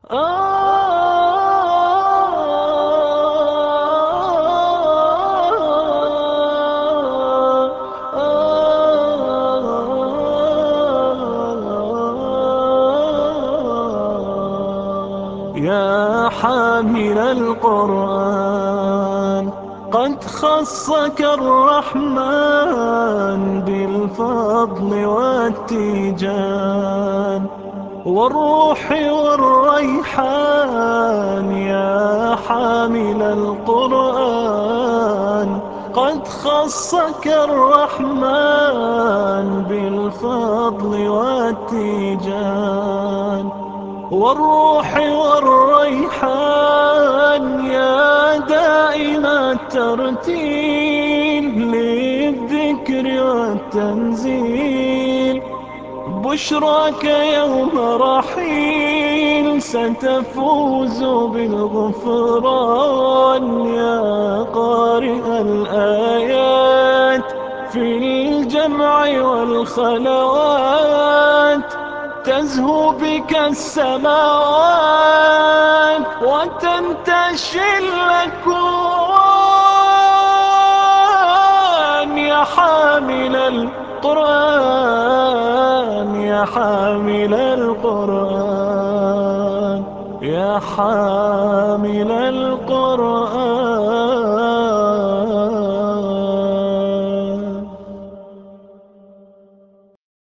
يا حامل القرآن، قد خصك الرحمن بالفضل والتيجان والروح والريحان. يا حامل القرآن، قد خصك الرحمن بالفضل والتيجان والروح والريحان. يا دائم الترتيل للذكر والتنزيل، بشراك يوم رحيل ستفوز بالغفران. يا قارئ الآيات في الجمع والخلوات، تزهو بك السماوات وتنتشي الأكوان. يا حامل القرآن، يا حامل القرآن، يا حامل القرآن.